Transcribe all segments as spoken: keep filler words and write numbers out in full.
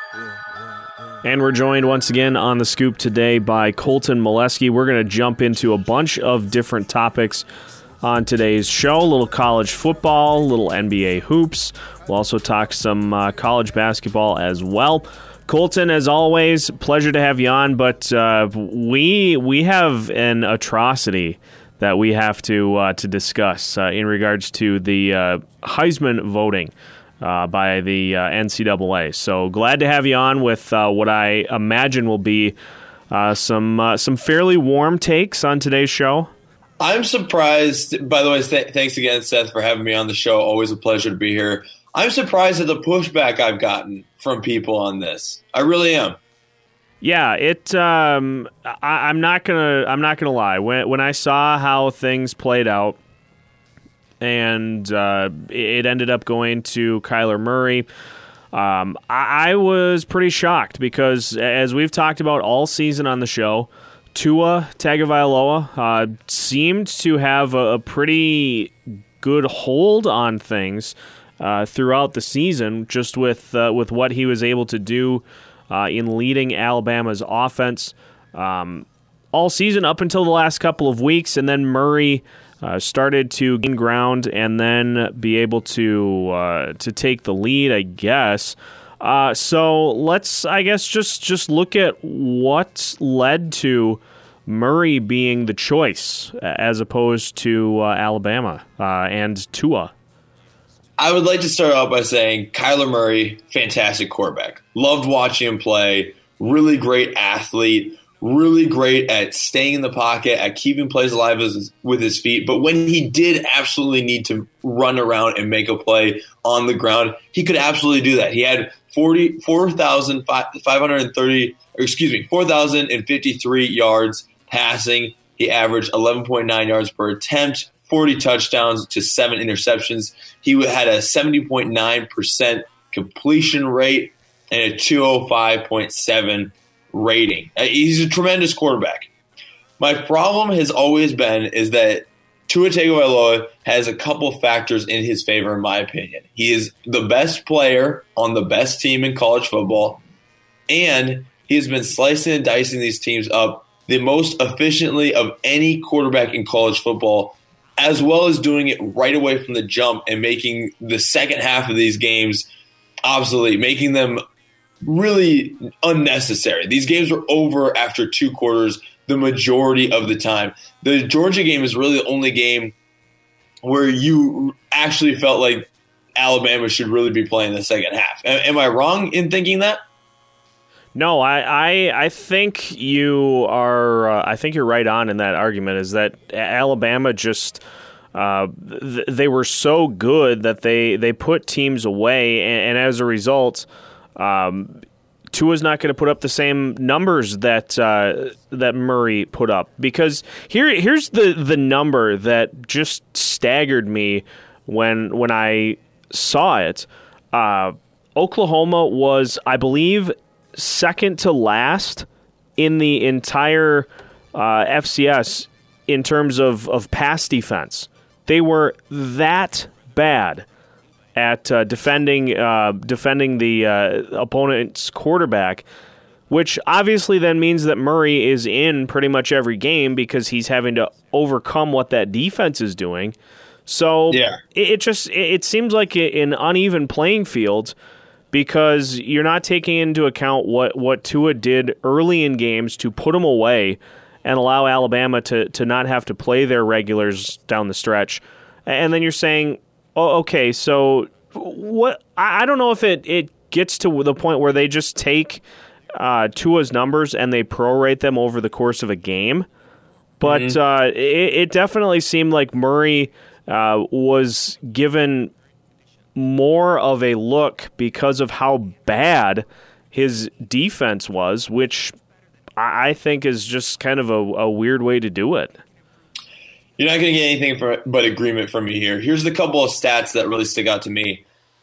And we're joined once again on The Scoop today by Colton Molesky. We're going to jump into a bunch of different topics on today's show. A little college football, a little N B A hoops. We'll also talk some uh, college basketball as well. Colton, as always, pleasure to have you on, but uh, we we have an atrocity that we have to uh, to discuss uh, in regards to the uh, Heisman voting uh, by the uh, N C double A. So glad to have you on with uh, what I imagine will be uh, some uh, some fairly warm takes on today's show. I'm surprised. By the way, th- thanks again, Seth, for having me on the show. Always a pleasure to be here. I'm surprised at the pushback I've gotten from people on this. I really am. Yeah, it. Um, I, I'm not gonna. I'm not gonna lie. When when I saw how things played out, and uh, it ended up going to Kyler Murray, um, I, I was pretty shocked because, as we've talked about all season on the show, Tua Tagovailoa uh, seemed to have a, a pretty good hold on things uh, throughout the season, just with uh, with what he was able to do uh, in leading Alabama's offense um, all season up until the last couple of weeks, and then Murray uh, started to gain ground and then be able to uh, to take the lead, I guess. Uh, so let's, I guess, just just look at what led to Murray being the choice as opposed to uh, Alabama uh, and Tua. I would like to start out by saying Kyler Murray, fantastic quarterback. Loved watching him play. Really great athlete. Really great at staying in the pocket, at keeping plays alive with his feet. But when he did absolutely need to run around and make a play on the ground, he could absolutely do that. He had four thousand five hundred thirty, or excuse me, four thousand fifty-three yards passing. He averaged eleven point nine yards per attempt, forty touchdowns to seven interceptions. He had a seventy point nine percent completion rate and a two oh five point seven rating. He's a tremendous quarterback. My problem has always been is that Tua Tagovailoa has a couple factors in his favor, in my opinion. He is the best player on the best team in college football, and he has been slicing and dicing these teams up the most efficiently of any quarterback in college football, as well as doing it right away from the jump and making the second half of these games obsolete, making them really unnecessary. These games were over after two quarters the majority of the time. The Georgia game is really the only game where you actually felt like Alabama should really be playing the second half. Am I wrong in thinking that? No, I, I, I think you are. Uh, I think you're right on in that argument. Is that Alabama just uh, th- they were so good that they they put teams away, and, and as a result, um, Tua's not going to put up the same numbers that uh, that Murray put up. Because here here's the the number that just staggered me when when I saw it. Uh, Oklahoma was, I believe, second to last in the entire uh, F C S in terms of, of pass defense. They were that bad at uh, defending uh, defending the uh, opponent's quarterback, which obviously then means that Murray is in pretty much every game because he's having to overcome what that defense is doing. So yeah. it, it just it, it seems like an uneven playing field, because you're not taking into account what, what Tua did early in games to put them away and allow Alabama to, to not have to play their regulars down the stretch. And then you're saying, oh, okay, so what? I don't know if it, it gets to the point where they just take uh, Tua's numbers and they prorate them over the course of a game. But mm-hmm. uh, it, it definitely seemed like Murray uh, was given more of a look because of how bad his defense was, which I think is just kind of a, a weird way to do it. You're not going to get anything for, but agreement from me here. Here's the couple of stats that really stick out to me.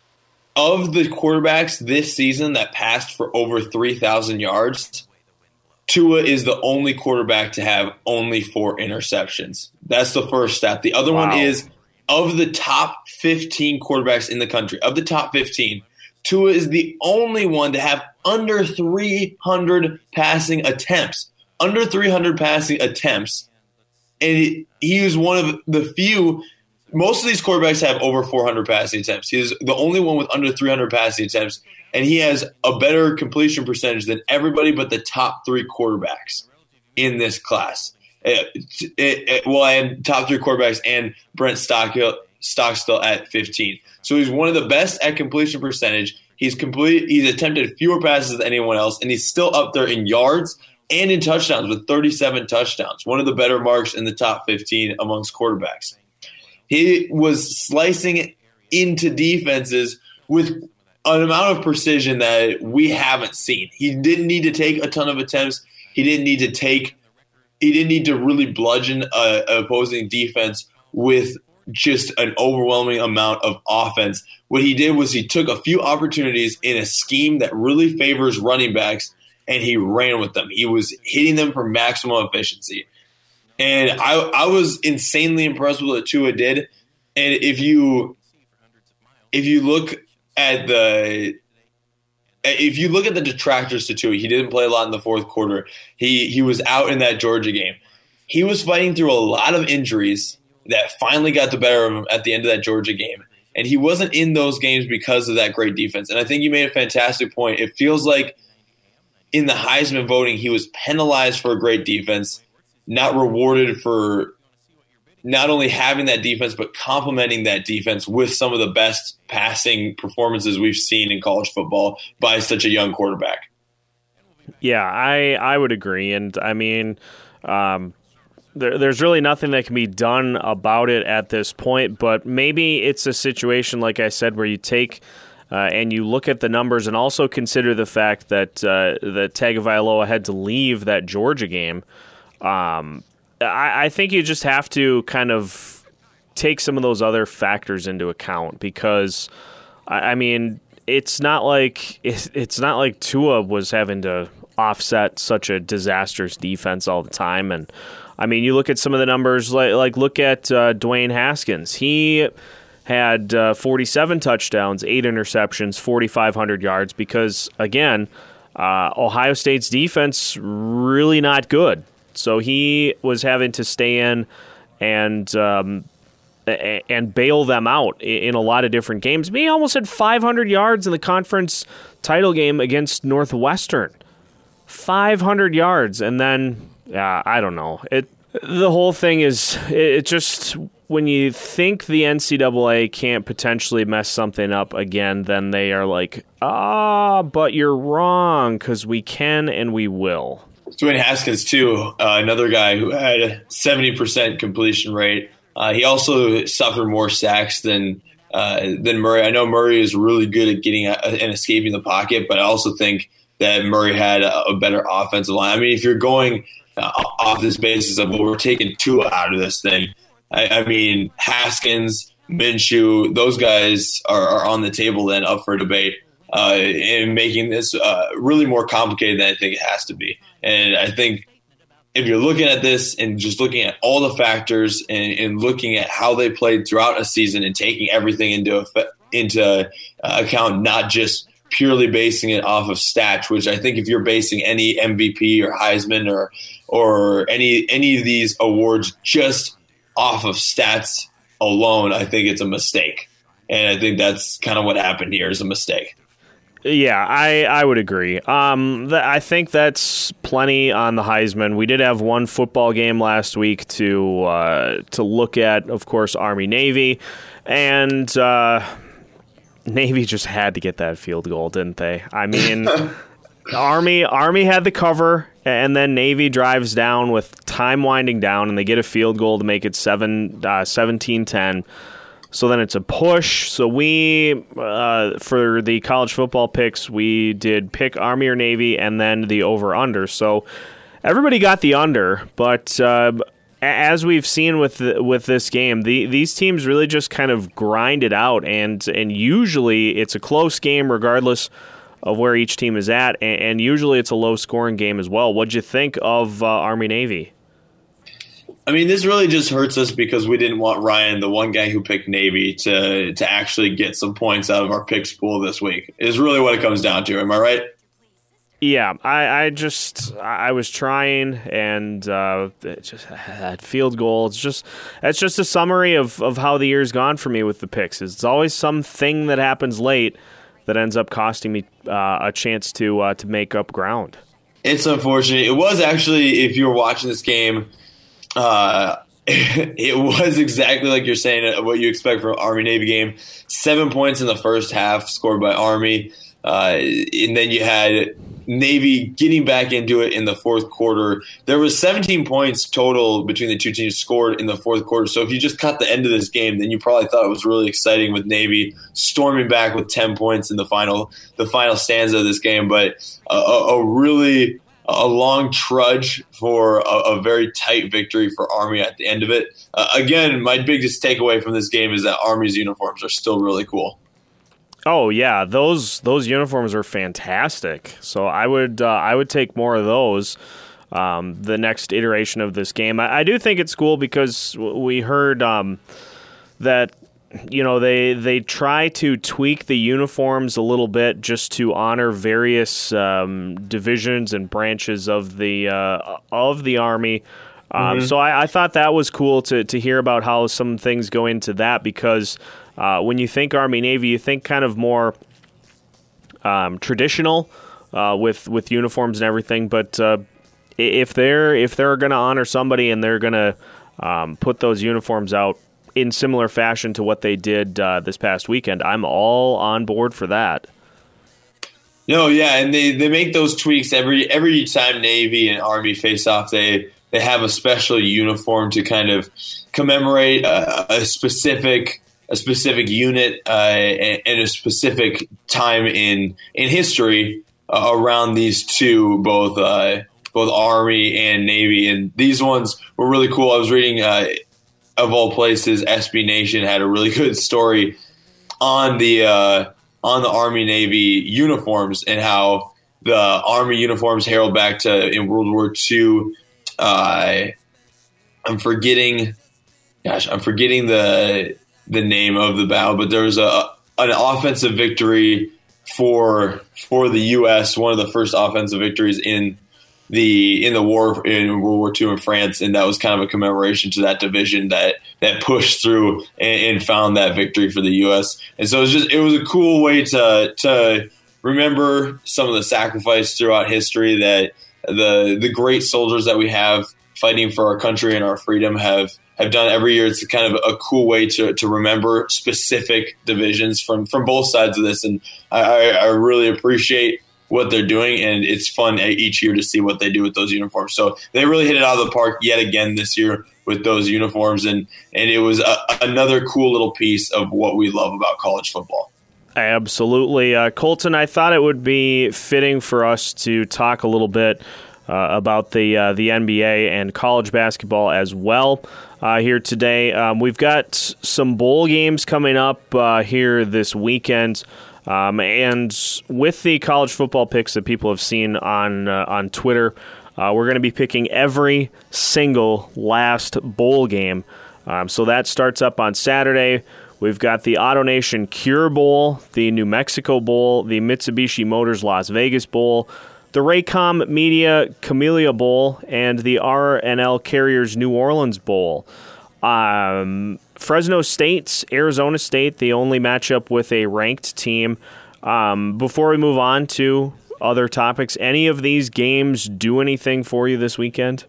Of the quarterbacks this season that passed for over three thousand yards, Tua is the only quarterback to have only four interceptions. That's the first stat. The other wow. one is, of the top fifteen quarterbacks in the country, of the top fifteen, Tua is the only one to have under three hundred passing attempts. Under three hundred passing attempts. And he, he was one of the few. Most of these quarterbacks have over four hundred passing attempts. He's the only one with under three hundred passing attempts. And he has a better completion percentage than everybody but the top three quarterbacks in this class. It, it, it, well, and top three quarterbacks and Brent Stockstill, Stockstill at fifteen. So he's one of the best at completion percentage. He's complete. He's attempted fewer passes than anyone else, and he's still up there in yards and in touchdowns with thirty-seven touchdowns, one of the better marks in the top fifteen amongst quarterbacks. He was slicing into defenses with an amount of precision that we haven't seen. He didn't need to take a ton of attempts. He didn't need to take – he didn't need to really bludgeon a, a opposing defense with just an overwhelming amount of offense. What he did was he took a few opportunities in a scheme that really favors running backs, and he ran with them. He was hitting them for maximum efficiency. And I, I was insanely impressed with what Tua did. And if you if you look at the if you look at the detractors to Tua, he didn't play a lot in the fourth quarter. He he was out in that Georgia game. He was fighting through a lot of injuries that finally got the better of him at the end of that Georgia game. And he wasn't in those games because of that great defense. And I think you made a fantastic point. It feels like in the Heisman voting, he was penalized for a great defense, not rewarded for not only having that defense, but complementing that defense with some of the best passing performances we've seen in college football by such a young quarterback. Yeah, I, I would agree. And I mean, um, there, there's really nothing that can be done about it at this point, but maybe it's a situation, like I said, where you take uh, and you look at the numbers and also consider the fact that, uh, that Tagovailoa had to leave that Georgia game. Um, I, I think you just have to kind of take some of those other factors into account because, I, I mean, it's not like it's, it's not like Tua was having to offset such a disastrous defense all the time. And I mean, you look at some of the numbers, like, like look at uh, Dwayne Haskins. He had uh, forty-seven touchdowns, eight interceptions, forty-five hundred yards because, again, uh, Ohio State's defense really not good. So he was having to stay in and um, and bail them out in a lot of different games. He almost had five hundred yards in the conference title game against Northwestern. five hundred yards, and then uh, I don't know. It the whole thing is it just when you think the N C double A can't potentially mess something up again, then they are like, ah, but you're wrong because we can and we will. Dwayne Haskins, too, uh, another guy who had a seventy percent completion rate. Uh, he also suffered more sacks than uh, than Murray. I know Murray is really good at getting at, and escaping the pocket, but I also think that Murray had a, a better offensive line. I mean, if you're going uh, off this basis of, well, we're taking Tua out of this thing, I, I mean, Haskins, Minshew, those guys are, are on the table then up for debate. Uh, and making this uh, really more complicated than I think it has to be. And I think if you're looking at this and just looking at all the factors and, and looking at how they played throughout a season and taking everything into effect, into uh, account, not just purely basing it off of stats, which I think if you're basing any M V P or Heisman or or any any of these awards just off of stats alone, I think it's a mistake. And I think that's kind of what happened here is a mistake. Yeah, I, I would agree. Um, th- I think that's plenty on the Heisman. We did have one football game last week to uh, to look at, of course, Army-Navy, and uh, Navy just had to get that field goal, didn't they? I mean, Army Army had the cover, and then Navy drives down with time winding down, and they get a field goal to make it seven, uh, seventeen ten. So then it's a push. So we, uh, for the college football picks, we did pick Army or Navy and then the over-under. So everybody got the under, but uh, as we've seen with the, with this game, the, these teams really just kind of grind it out, and and usually it's a close game regardless of where each team is at, and, and usually it's a low-scoring game as well. What'd you think of uh, Army-Navy? I mean, this really just hurts us because we didn't want Ryan, the one guy who picked Navy, to to actually get some points out of our picks pool this week. Is really what it comes down to. Am I right? Yeah, I, I just I was trying, and uh, it just that field goal. It's just it's just a summary of, of how the year's gone for me with the picks. It's always something that happens late that ends up costing me uh, a chance to uh, to make up ground. It's unfortunate. It was actually, if you were watching this game, uh, it was exactly like you're saying, what you expect from an Army-Navy game. Seven points in the first half scored by Army, uh, and then you had Navy getting back into it in the fourth quarter. There was seventeen points total between the two teams scored in the fourth quarter. So if you just cut the end of this game, then you probably thought it was really exciting with Navy storming back with ten points in the final the final stanza of this game. But a, a really a long trudge for a, a very tight victory for Army at the end of it. Uh, again, my biggest takeaway from this game is that Army's uniforms are still really cool. Oh yeah, those those uniforms are fantastic. So I would uh, I would take more of those. Um, the next iteration of this game, I, I do think it's cool because we heard um, that you know they they try to tweak the uniforms a little bit just to honor various um, divisions and branches of the uh, of the Army. Um, mm-hmm. So I, I thought that was cool to to hear about how some things go into that because. Uh, when you think Army-Navy, you think kind of more um, traditional uh, with with uniforms and everything. But uh, if they're if they're going to honor somebody and they're going to um, put those uniforms out in similar fashion to what they did uh, this past weekend, I'm all on board for that. No, yeah, and they, they make those tweaks every every time Navy and Army face off. They they have a special uniform to kind of commemorate a, a specific. a specific unit uh, and, and a specific time in in history uh, around these two, both uh, both Army and Navy, and these ones were really cool. I was reading, uh, of all places, S B Nation had a really good story on the uh, on the Army Navy uniforms and how the Army uniforms herald back to in World War Two. Uh, I'm forgetting, gosh, I'm forgetting the. the name of the battle, but there was a an offensive victory for for the U S, one of the first offensive victories in the in the war in World War Two in France, and that was kind of a commemoration to that division that that pushed through and, and found that victory for the U S. And so it was just it was a cool way to to remember some of the sacrifice throughout history that the the great soldiers that we have fighting for our country and our freedom have have done every year. It's kind of a cool way to, to remember specific divisions from, from both sides of this. And I, I really appreciate what they're doing, and it's fun each year to see what they do with those uniforms. So they really hit it out of the park yet again this year with those uniforms, and, and it was a, another cool little piece of what we love about college football. Absolutely. Uh, Colton, I thought it would be fitting for us to talk a little bit uh, about the uh, the N B A and college basketball as well. Uh, here today. Um, we've got some bowl games coming up uh, here this weekend. Um, and with the college football picks that people have seen on uh, on Twitter, uh, we're going to be picking every single last bowl game. Um, so that starts up on Saturday. We've got the AutoNation Cure Bowl, the New Mexico Bowl, the Mitsubishi Motors Las Vegas Bowl, the Raycom Media Camellia Bowl, and the R and L Carriers New Orleans Bowl. Um, Fresno State, Arizona State, the only matchup with a ranked team. Um, before we move on to other topics, any of these games do anything for you this weekend?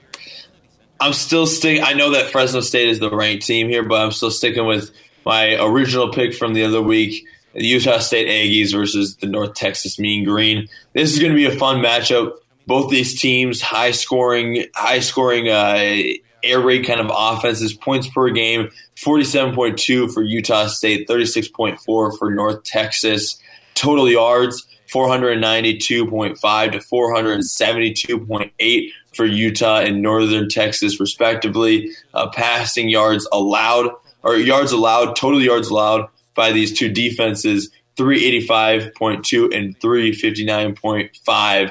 I'm still sticking. I know that Fresno State is the ranked team here, but I'm still sticking with my original pick from the other week. The Utah State Aggies versus the North Texas Mean Green. This is going to be a fun matchup. Both these teams, high scoring, high scoring, uh, air raid kind of offenses. Points per game, forty-seven point two for Utah State, thirty-six point four for North Texas. Total yards, four ninety-two point five to four seventy-two point eight for Utah and Northern Texas, respectively. Uh, passing yards allowed, or yards allowed, total yards allowed by these two defenses, three eighty-five point two and three fifty-nine point five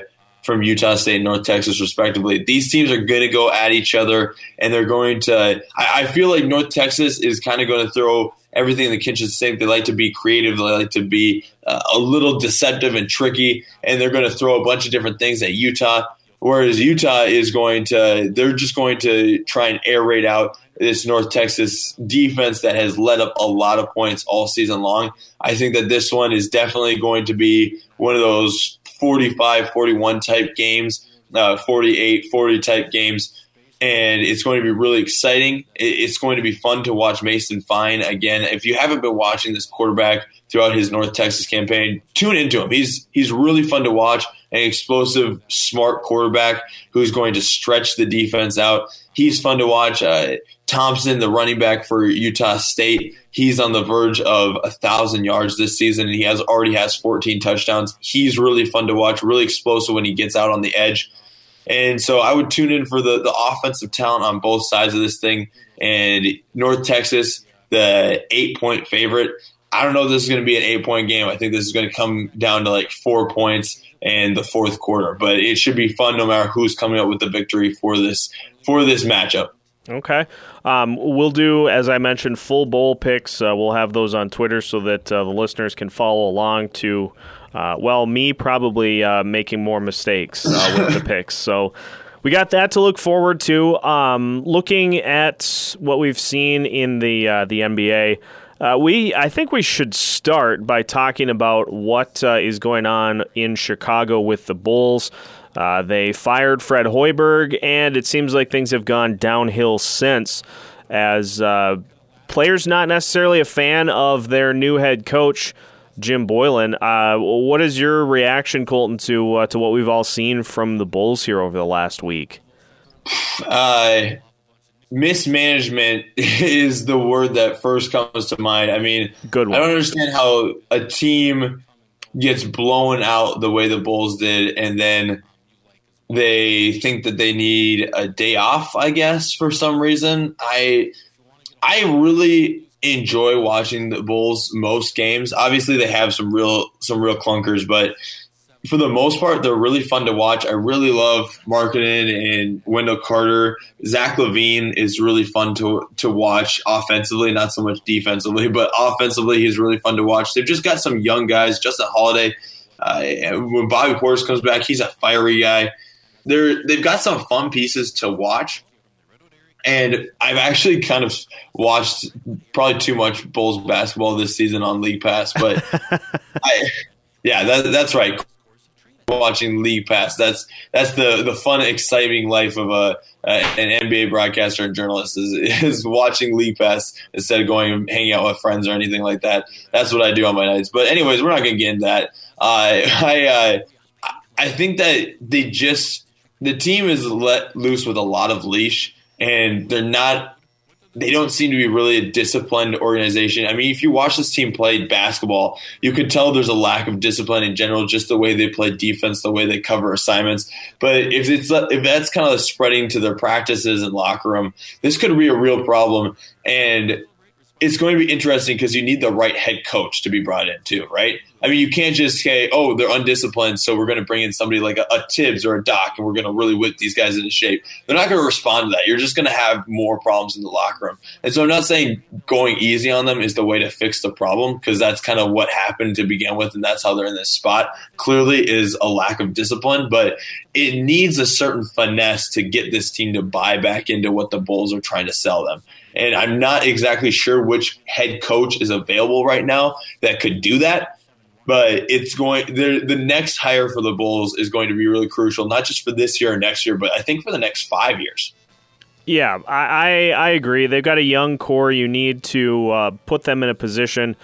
from Utah State and North Texas, respectively. These teams are going to go at each other, and they're going to – I feel like North Texas is kind of going to throw everything in the kitchen sink. They like to be creative. They like to be uh, a little deceptive and tricky, and they're going to throw a bunch of different things at Utah, whereas Utah is going to – they're just going to try and air raid out this North Texas defense that has let up a lot of points all season long. I think that this one is definitely going to be one of those forty-five forty-one type games, uh, forty-eight forty type games, and it's going to be really exciting. It's going to be fun to watch Mason Fine again. If you haven't been watching this quarterback throughout his North Texas campaign, tune into him. He's he's really fun to watch, an explosive, smart quarterback who's going to stretch the defense out. He's fun to watch. Uh, Thompson, the running back for Utah State, he's on the verge of one thousand yards this season, and he has already has fourteen touchdowns. He's really fun to watch, really explosive when he gets out on the edge. And so I would tune in for the, the offensive talent on both sides of this thing. And North Texas, the eight-point favorite, I don't know if this is going to be an eight-point game. I think this is going to come down to like four points in the fourth quarter. But it should be fun no matter who's coming up with the victory for this for this matchup. Okay. Um, we'll do, as I mentioned, full bowl picks. Uh, we'll have those on Twitter so that uh, the listeners can follow along to, uh, well, me probably uh, making more mistakes uh, with the picks. So we got that to look forward to. Um, looking at what we've seen in the uh, the N B A, uh, we I think we should start by talking about what uh, is going on in Chicago with the Bulls. Uh, they fired Fred Hoiberg, and it seems like things have gone downhill since, as uh, players not necessarily a fan of their new head coach, Jim Boylan. Uh, what is your reaction, Colton, to uh, to what we've all seen from the Bulls here over the last week? Uh, mismanagement is the word that first comes to mind. I mean, Good one. I don't understand how a team gets blown out the way the Bulls did, and then they think that they need a day off, I guess, for some reason. I I really enjoy watching the Bulls most games. Obviously, they have some real some real clunkers, but for the most part, they're really fun to watch. I really love Markkanen and Wendell Carter. Zach LaVine is really fun to to watch offensively, not so much defensively, but offensively, he's really fun to watch. They've just got some young guys. Justin Holiday, uh, when Bobby Portis comes back, he's a fiery guy. They're, they've got some fun pieces to watch, and I've actually kind of watched probably too much Bulls basketball this season on League Pass, but I, yeah, that, that's right. Watching League Pass, that's that's the, the fun, exciting life of a, a an N B A broadcaster and journalist is, is watching League Pass instead of going and hanging out with friends or anything like that. That's what I do on my nights. But anyways, we're not going to get into that. Uh, I uh, I think that they just the team is let loose with a lot of leash, and they're not. They don't seem to be really a disciplined organization. I mean, if you watch this team play basketball, you could tell there's a lack of discipline in general, just the way they play defense, the way they cover assignments. But if it's if that's kind of spreading to their practices and locker room, this could be a real problem. And it's going to be interesting because you need the right head coach to be brought in too, right? I mean, you can't just say, oh, they're undisciplined, so we're going to bring in somebody like a, a Tibbs or a Doc, and we're going to really whip these guys into shape. They're not going to respond to that. You're just going to have more problems in the locker room. And so I'm not saying going easy on them is the way to fix the problem, because that's kind of what happened to begin with, and that's how they're in this spot. Clearly is a lack of discipline, but it needs a certain finesse to get this team to buy back into what the Bulls are trying to sell them. And I'm not exactly sure which head coach is available right now that could do that. But it's going the next hire for the Bulls is going to be really crucial, not just for this year or next year, but I think for the next five years. Yeah, I, I, I agree. They've got a young core. You need to uh, put them in a position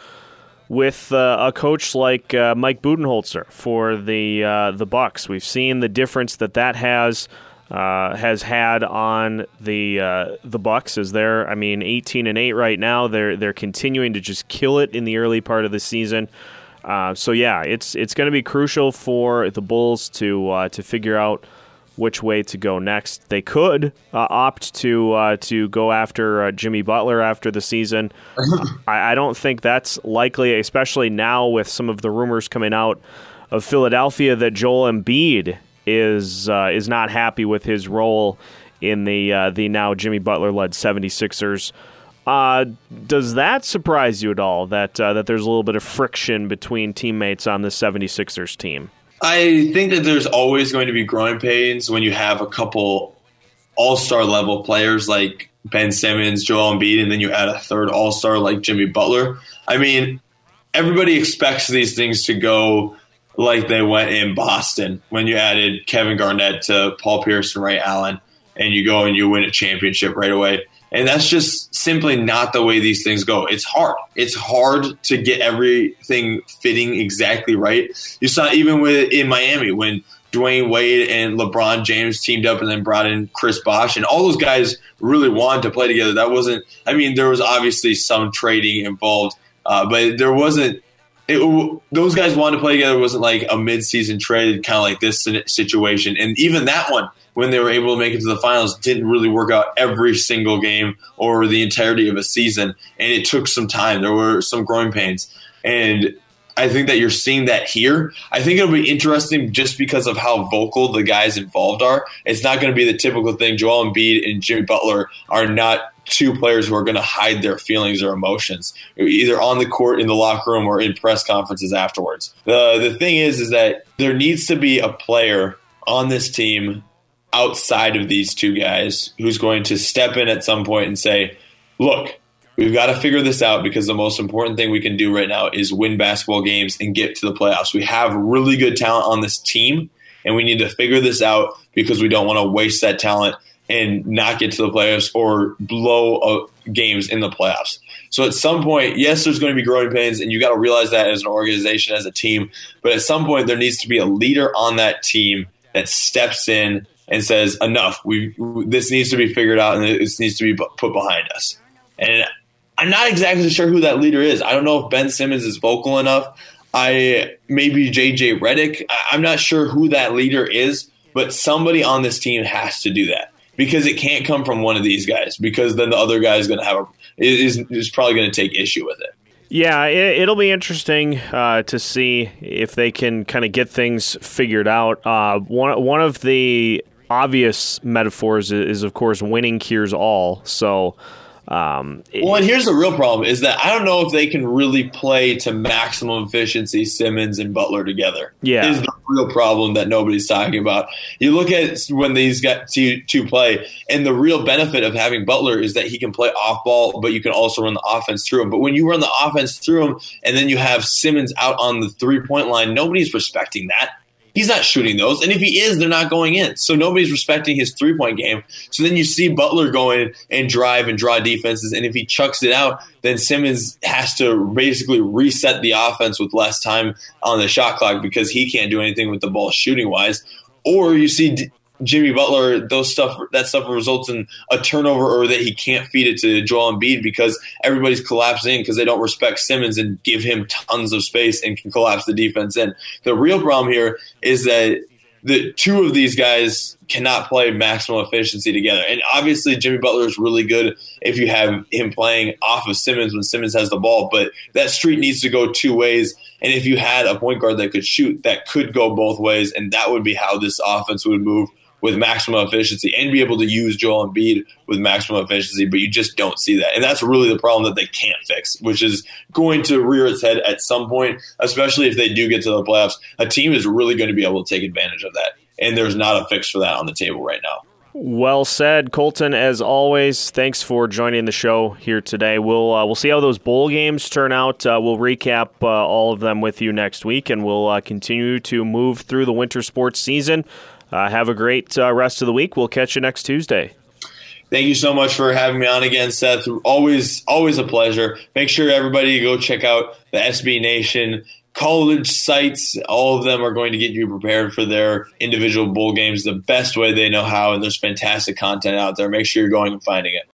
with uh, a coach like uh, Mike Budenholzer for the uh, the Bucks. We've seen the difference that that has uh, has had on the uh, the Bucks. As they're, I mean, eighteen and eight right now. They're they're continuing to just kill it in the early part of the season. Uh, so yeah, it's it's going to be crucial for the Bulls to uh, to figure out which way to go next. They could uh, opt to uh, to go after uh, Jimmy Butler after the season. I, I don't think that's likely, especially now with some of the rumors coming out of Philadelphia that Joel Embiid is uh, is not happy with his role in the uh, the now Jimmy Butler-led seventy-sixers. Uh, does that surprise you at all, that uh, that there's a little bit of friction between teammates on the seventy-sixers team? I think that there's always going to be growing pains when you have a couple all-star level players like Ben Simmons, Joel Embiid, and then you add a third all-star like Jimmy Butler. I mean, everybody expects these things to go like they went in Boston when you added Kevin Garnett to Paul Pierce and Ray Allen, and you go and you win a championship right away. And that's just simply not the way these things go. It's hard. It's hard to get everything fitting exactly right. You saw even with in Miami when Dwayne Wade and LeBron James teamed up and then brought in Chris Bosh, and all those guys really wanted to play together. That wasn't – I mean, there was obviously some trading involved, uh, but there wasn't it, – those guys wanted to play together. It wasn't like a midseason trade kind of like this situation. And even that one, when they were able to make it to the finals, didn't really work out every single game or the entirety of a season, and it took some time. There were some growing pains, and I think that you're seeing that here. I think it'll be interesting just because of how vocal the guys involved are. It's not going to be the typical thing. Joel Embiid and Jimmy Butler are not two players who are going to hide their feelings or emotions, either on the court, in the locker room, or in press conferences afterwards. The, the thing is, is that there needs to be a player on this team outside of these two guys who's going to step in at some point and say, look, we've got to figure this out because the most important thing we can do right now is win basketball games and get to the playoffs. We have really good talent on this team, and we need to figure this out because we don't want to waste that talent and not get to the playoffs or blow uh, games in the playoffs. So at some point, yes, there's going to be growing pains, and you got to realize that as an organization, as a team. But at some point, there needs to be a leader on that team that steps in and says, enough, we this needs to be figured out and this needs to be put behind us. And I'm not exactly sure who that leader is. I don't know if Ben Simmons is vocal enough. I maybe J J Redick. I'm not sure who that leader is, but somebody on this team has to do that because it can't come from one of these guys because then the other guy is going to have a, is, is probably going to take issue with it. Yeah, it, it'll be interesting uh, to see if they can kind of get things figured out. Uh, one one of the obvious metaphors is, is, of course, winning cures all. So, um, well, and here's the real problem is that I don't know if they can really play to maximum efficiency Simmons and Butler together. Yeah. Is the real problem that nobody's talking about. You look at when these got two, two play, and the real benefit of having Butler is that he can play off ball, but you can also run the offense through him. But when you run the offense through him and then you have Simmons out on the three-point line, nobody's respecting that. He's not shooting those. And if he is, they're not going in. So nobody's respecting his three-point game. So then you see Butler go in and drive and draw defenses. And if he chucks it out, then Simmons has to basically reset the offense with less time on the shot clock because he can't do anything with the ball shooting-wise. Or you see D- Jimmy Butler, those stuff that stuff results in a turnover or that he can't feed it to Joel Embiid because everybody's collapsing because they don't respect Simmons and give him tons of space and can collapse the defense in. The real problem here is that the two of these guys cannot play maximum efficiency together. And obviously Jimmy Butler is really good if you have him playing off of Simmons when Simmons has the ball, but that street needs to go two ways. And if you had a point guard that could shoot, that could go both ways, and that would be how this offense would move with maximum efficiency and be able to use Joel Embiid with maximum efficiency, but you just don't see that. And that's really the problem that they can't fix, which is going to rear its head at some point, especially if they do get to the playoffs. A team is really going to be able to take advantage of that, and there's not a fix for that on the table right now. Well said, Colton. As always, thanks for joining the show here today. We'll uh, we'll see how those bowl games turn out. Uh, we'll recap uh, all of them with you next week, and we'll uh, continue to move through the winter sports season. Uh, have a great uh, rest of the week. We'll catch you next Tuesday. Thank you so much for having me on again, Seth. Always, always a pleasure. Make sure everybody go check out the S B Nation college sites. All of them are going to get you prepared for their individual bowl games the best way they know how, and there's fantastic content out there. Make sure you're going and finding it.